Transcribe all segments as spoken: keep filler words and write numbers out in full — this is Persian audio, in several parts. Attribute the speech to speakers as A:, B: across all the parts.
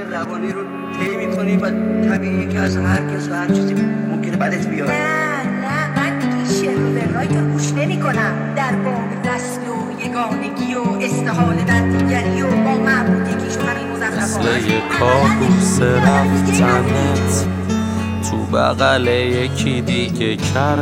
A: روانی رو طی می‌کنی و طبیعیه که از هر کس و هر چیزی ممکنه بدت بیاد.
B: نه نه من دیگه شعر و ورای تو گوش نمی‌کنم. در باب وصل و یگانگی و استحال در دیگری و با معبودگیش و همین مزخرفات
C: مثل یه کابوس رفتنت تو بغل یکی دیگه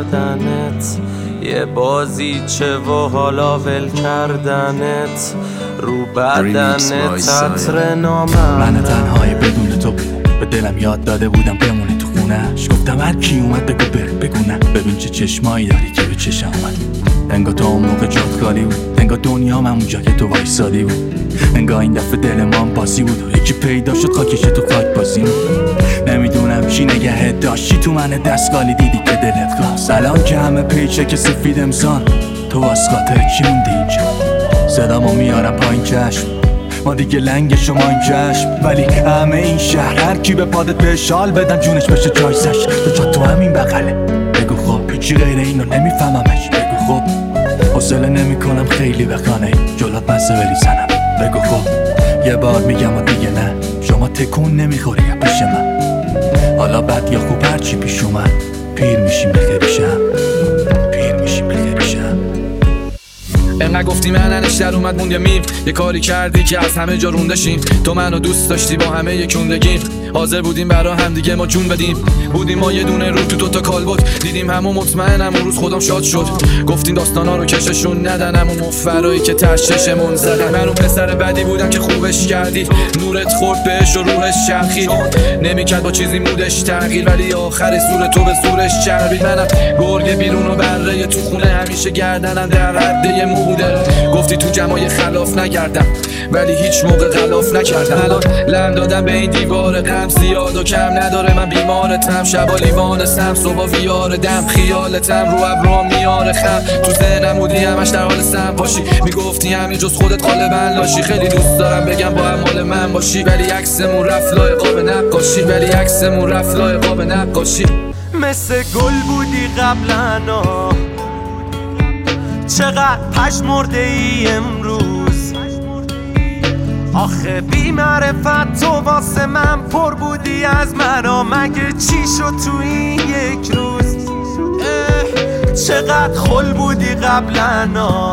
C: کردنت، یه بازیچه و حالا ول کردنت رو بدنت عطر نامم.
D: من تنهای بدون تو به دلم یاد داده بودم بمونی تو خونهش. گفتم هر کی اومد بگو بره بگو نه. ببین چه چشمایی داری که به چشم اومد. انگار تو اون موقع جات خالی بود، انگار دنیا من اونجا که تو وایسادی بود. انگار این دفعه دل من بازی بود و یکی پیدا شد خاکش تو خاک بازی بود. نمیدونم چی نگهت داشتی تو من دستگالی دیدی که دلت خواست. الان که همه پیچه که سفید امسان تو از خاطر کی موندی اینجا؟ صدامو میارم پایین چشم ما دیگه لنگ شما این چشم، ولی همه این شهر هر کی به پادت به شال بدن جونش بشه جایزش. تو جا تو همین بغله بگو خب هیچی غیر اینو نمیفهممش. بگو خب حوصله نمیکنم خیلی بخانه جلات مزه بریزنم. بگو خب یه بار میگم و دیگه نه. شما تکون نمیخوری پیش من. حالا بد یا خوب هرچی پیش اومد پیر میشیم بخیر بشم. پیر میشیم بخیر بشم.
E: انقدر گفتی مننش در اومد موند یه میم. یه کاری کردی که از همه جا روندشیم. تو منو دوست داشتی با همه یکوندگیم. حاضر بودیم برا هم دیگه ما جون بدیم. بودیم ما یه دونه رو تو دوتا کالبد. دیدیم همون مطمئنم اون روز خودم شاد شد. گفتیم داستانا رو کششون ندن همون مفرایی که تششمون زدن. من اون پسر بدی بودم که خوبش کردی. نورت خورد بهش و روحش چرخید. نمیکرد با چیزی مودش تغییر، ولی آخر زور تو به زورش چربید. منم گرگ بیرون و بره تو خونه همیشه گردنم در حده موده. گفتی تو جمعای خلاف نگردم ولی هیچ موقع غلاف نکردم. الان لم دادم به این دیوار غم زیاد و کم نداره. من بیمارتم شبا لیوانستم صبح ویار دم. خیالتم رو ابروام میاره خم. تو ذهنم بودی همش در حال سم باشی. میگفتی همین جز خودت غالبا لاشی. خیلی دوست دارم بگم با هم مال من باشی، ولی عکسمون رفت لای قاب نقاشی. ولی عکسمون رفت لای قاب نقاشی.
C: مثل گل بودی قبلا چقدر پشمرده ای امروز. آخه بی معرفت تو واسه من پر بودی از مرا. مگه چی شد تو این یک روز؟ چقدر خل بودی قبلا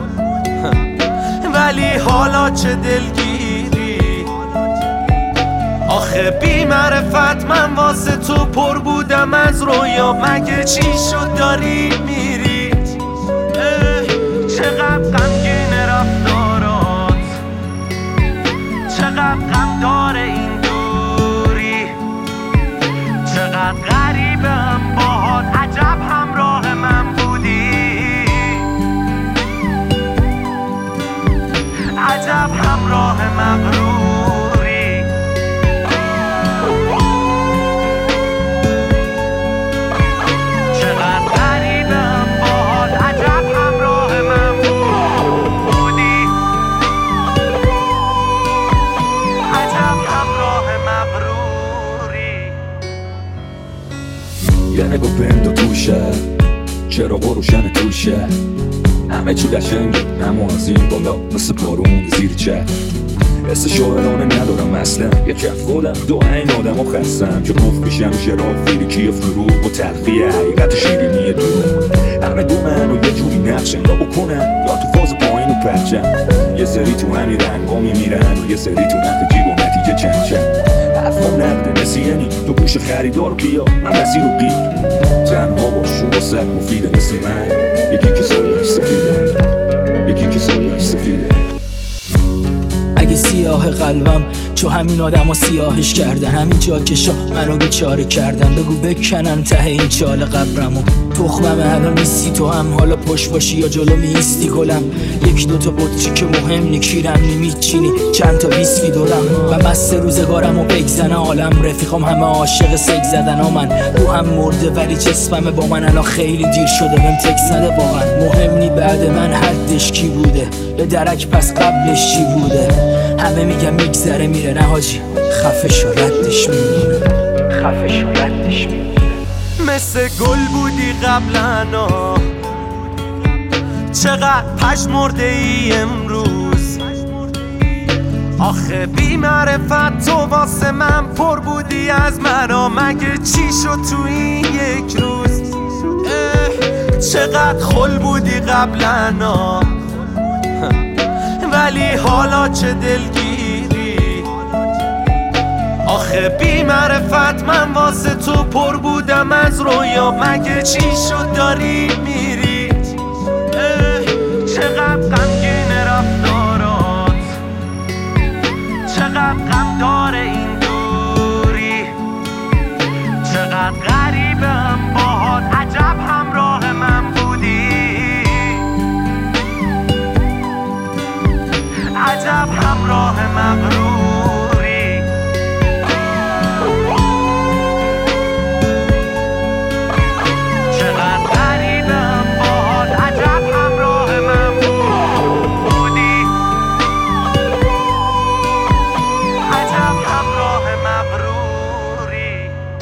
C: ولی حالا چه دلگیری. آخه بی معرفت من واسه تو پر بودم از رویا. مگه چی شد داری میری؟ چقدر غمگین رفتارات، چقدر غم داره این دوری. چقدر غریبم باهات عجب همراه من بودی. عجب همراه مغروری. چقدر غریبم باهات عجب همراه من بودی. عجب همراه مغروری.
F: یه نگاه بند و توشه چرا روشن توشه. همه چی قشنگه اما از این بالا مثل بارون زیر چه. حس شاعرانه ندارم اصلا. یه کف خودم دو این آدم ها خستم که گفت میشم شراف فیلیکی فروغ و تلخی حقیقت شیرینی دروغ. همه دو منو یه جوری نقشن یا بکنم یا تو فاز پایین و پرچم. یه سری تو همین رنگا میمیرن و یه سری تو نفت جیب و نتیجه چند چند. حرفم نقده مثل یعنی تو گوش خریدار بیا من مسیر رو گیر. تنها باشو با سر مفیده مثل من. یکی که سالیش سفیده، یکی که سالیش سفیده.
G: اگه سیاه قلبم چو همین آدم ها سیاهش کردن. همین جا که شاه منو بیچاره کردن. بگو بکنن ته این چال قبرمو. تخمم الان نیستی تو هم حالا پشت باشی یا جلو میستی گلم. یک دوتا بطری که مهم نی کیرم نمیچینی چند تا بیسکی دورم. و مست روزگارمو بگذنه عالم رفیقام همه عاشق سگ زدن ها. من روحم مرده ولی جسمم با من الان خیلی دیر شده. بهم تکس نده واقعا مهم نی بعد من حدش کی بوده. به درک پس قبلش چی بوده. همه میگن میگذره میره نه حاجی خفه شو ردش میمونه. خفه شو ردش میمونه.
C: مثل گل بودی قبلا چقدر پشمرده ای امروز. آخه بی معرفت تو واسه من پر بودی از منو، مگه چی شد تو این یک روز؟ چقدر خل بودی قبلنا ولی حالا چه دلگیری. آخه بی معرفت من واسه تو پر بودم از رویا، مگه چی شد داری میری؟ چقدر غمگین رفتارات، چقدر غم داره این دوری، چقدر غریبم باهات، عجب همراه من بودی، عجب همراه مغروری. چقدر غریبم باهات، عجب همراه من بودی، عجب همراه مغروری.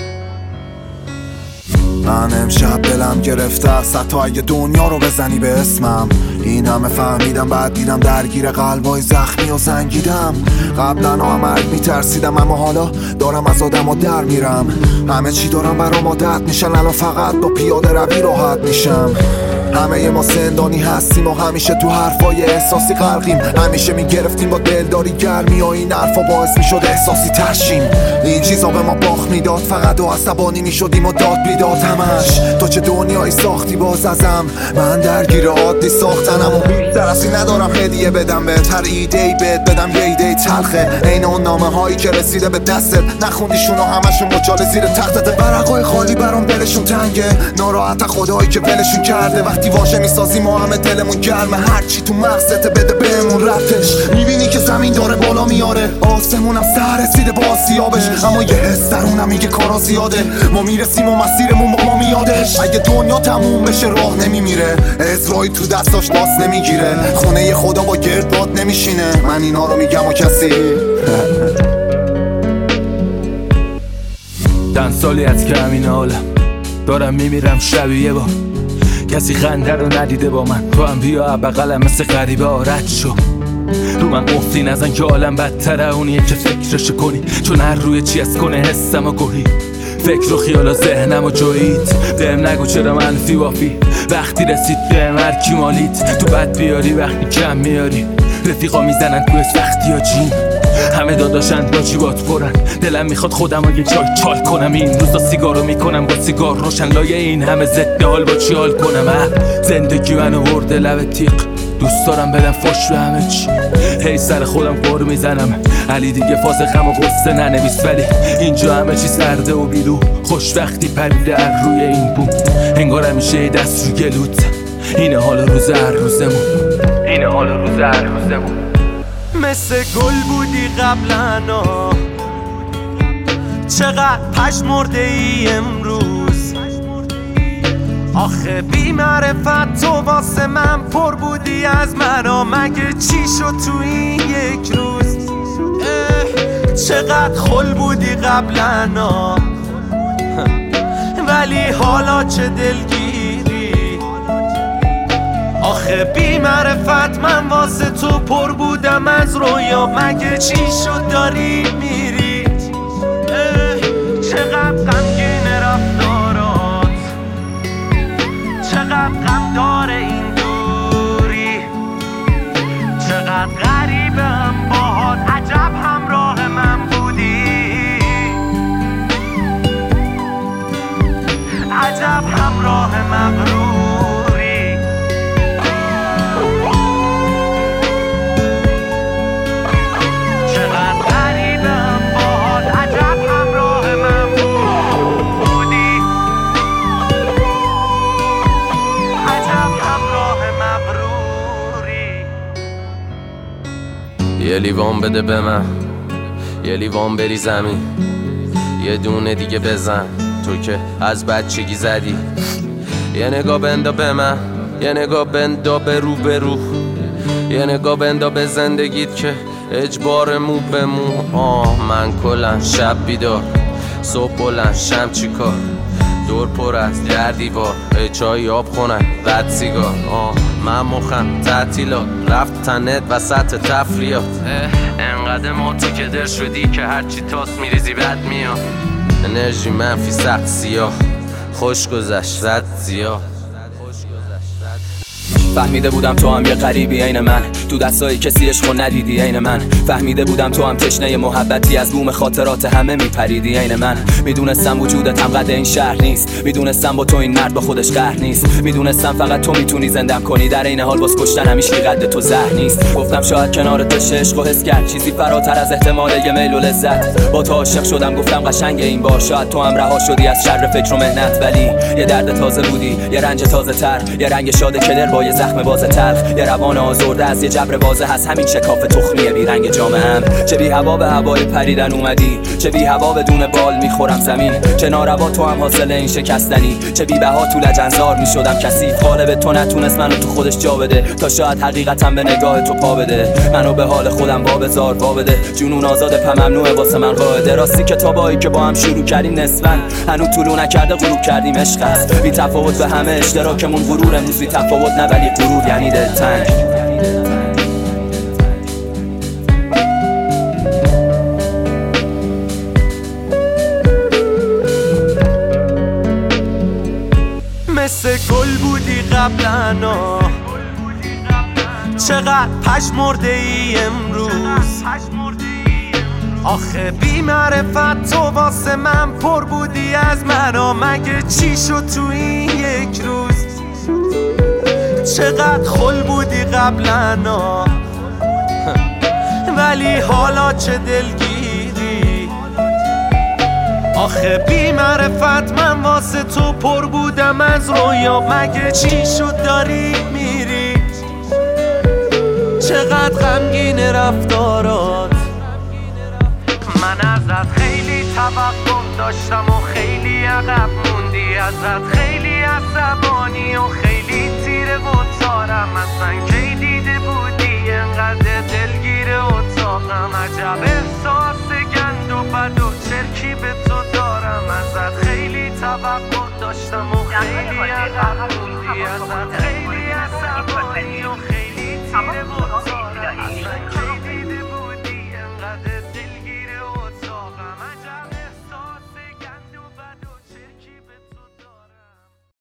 H: من امشب دلم گرفته است حتی اگه دنیا رو بزنی به اسمم. این همه فهمیدم بعد دیدم درگیر قلبای زخمی و سنگیدم. قبلا هم مرگ میترسیدم اما حالا دارم از آدم و در میرم. همه چی دارم برام عادت میشن، الان فقط با پیاده روی راحت میشم. همه ما زندانی هستیم و همیشه تو حرفای احساسی غرقیم. همیشه میگرفتیم با دلداری گرمی و این حرفا باعث میشد احساسی ترشیم. این چیزا به ما باخت میداد، فقط و عصبانی میشدیم و داد بیداد همش. تو چه دنیایی ساختی باز ازم، من درگیر عادی ساختنم و بیشتر از این ندارم هدیه بدم بهت. هر ایده‌ای بهت بدم یه ایده تلخه، عین اون نامه هایی که رسیده به دستت نخوندیشون و همشون مچاله زیر تختت. ورقای خالی برام دلشون تنگه، ناراحت خدایی که ولشون کرده. وقتی واژه میسازیم ما همه دلمون گرمه، هرچی تو مغزت بده بهمون رفتش. میبینی که زمین داره بالا میاره، آسمونم سر رسیده با آسیابش، اما یه حس درونم میگه کارا زیاده. ما میرسیم و مسیرمون با ما میادش. اگه دنیا تموم بشه راه نمیمیره، اسرائیل تو دستاش داس نمیگیره، خونه خدا با گردباد نمیشینه. من اینا رو میگم و کسی
D: چند سالی از که همین حالم دارم میمیرم شبیه با کسی خنده رو ندیده با من. تو هم بیا بغلم مثل غریبه رد شو. رو من قفلی نزن که عالم بدتره اونیه که فکرشو کنی، چون هر روی چی از کنه حسم و گوهی. فکر و خیال و ذهنم و جویید بهم نگو چرا منفی وافی. وقتی رسید بهم هر کی مالید، تو بد بیاری وقتی کم میاری. رفیقا میزنن توی سختی ها جین، همه داداشن با جیبات پرن. دلم میخواد خودم رو یه جای چال کنم، این روزا سیگارو میکنم با سیگار روشن. لایه این همه ضد حال با چی حال کنم؟ زندگی منو برده لب تیغ، دوست دارم بدم فش به همه چی. هی سر خودم قر میزنم، علی دیگه فاز غم و غصه ننویس. ولی اینجا همه چی سرده و بیرو، خوش وقتی پریده هر روی این بوم. انگار همیشه دست رو گلوت، اینه حال روز هر روزمون، اینه حال روز هر روزمون.
C: مثل گل بودی قبلنا، چقدر پشمرده ای امروز. آخه بی معرفت تو واسه من پر بودی از منو، مگه چی شد تو این یک روز؟ چقدر خل بودی قبلنا ولی حالا چه دلگیری. آخه بی معرفت من واسه تو پر بودم از رویا، مگه چی شد داری میری؟ چقدر غمگین رفتارات، چقدر غم داره این دوری، چقدر غریبم باهات، عجب همراه من بودی، عجب همراه مغروری. چقدر غریبم باهات، عجب همراه من بودی، عجب همراه مغروری.
I: یه لیوان بده به من، یه لیوان بری زمین، یه دونه دیگه بزن تو که از بچگی زدی. یه نگاه بندا به من، یه نگاه بندا به رو به رو، یه نگاه بندا به زندگیت که اجبار مو به مو. آه من کلن شب بیدار، صبح بلند شم چی کار، دور پر از در دیوار، چای آب خونن قد سیگار. آه من مخم تعطیلات رفت تنت وسط تفریات انقدر ما تو کدر شدی که هرچی تاس میریزی بد میاد انرژی منفی سخت سیاه خوش گذشت رد زیاد
J: فهمیده بودم تو هم یه غریبی عین من تو دستای کسی عشقو ندیدی عین من فهمیده بودم تو هم تشنه محبتی از بوم خاطرات همه میپریدی عین من میدونستم وجودت هم قد این شهر نیست میدونستم با تو این مرد با خودش قهر نیست میدونستم فقط تو میتونی زندم کنی در این حال باز کشتن همیشه قد تو زهر نیست گفتم شاید کنارت بشه عشقو حس کرد چیزی فراتر از احتمال یه میل و لذت با تو عاشق شدم گفتم قشنگ این بار شاید تو هم رها شدی از شر فکر و مهنت ولی یه درد تازه بودی یه رنج تازه تر یه رنگ شاد کدر با یه زخم باز تلخ یه روان آزرده از یه جبر بازه هست همین شکاف تخمیه بی رنگ جامعه‌ام چه بی هوا به هوای پریدن اومدی چه بی هوا بدون بال میخورم زمین چه ناروا تو هم حاصل این شکستنی چه بی بها تو لجنزار میشدم کسی قالب تو نتونست منو تو خودش جا بده تا شاید حقیقتم به نگاه تو پا بده منو به حال خودم وا بذار وا بده جنون آزاد پا ممنوعه واسه من قاعده راستی کتابایی که با هم شروع کردیم نصفن هنوز طلوع نکرده غروب کردیم عشق است بی تفاوت به همه اشتراکمون غرور امروز بی تفاوت نه ولی غرور یعنی دلتنگ
C: مثل گل بودی قبلنا چقدر پشمرده ای امروز آخه بی معرفت تو واسه من پر بودی از منو مگه چی شد تو این یک روز چقدر خل بودی قبلنا ولی حالا چه دلگیری آخه بی معرفت من واسه تو پر بودم از رویا مگه چی شد داری میری چقدر غمگین رفتارات من ازت خیلی توقع داشتم و خیلی عقب موندی ازت خیلی عصبانی و خیلی تیره و تارم اصلا کی دیده بودی انقدر دلگیر اتاقم عجب احساس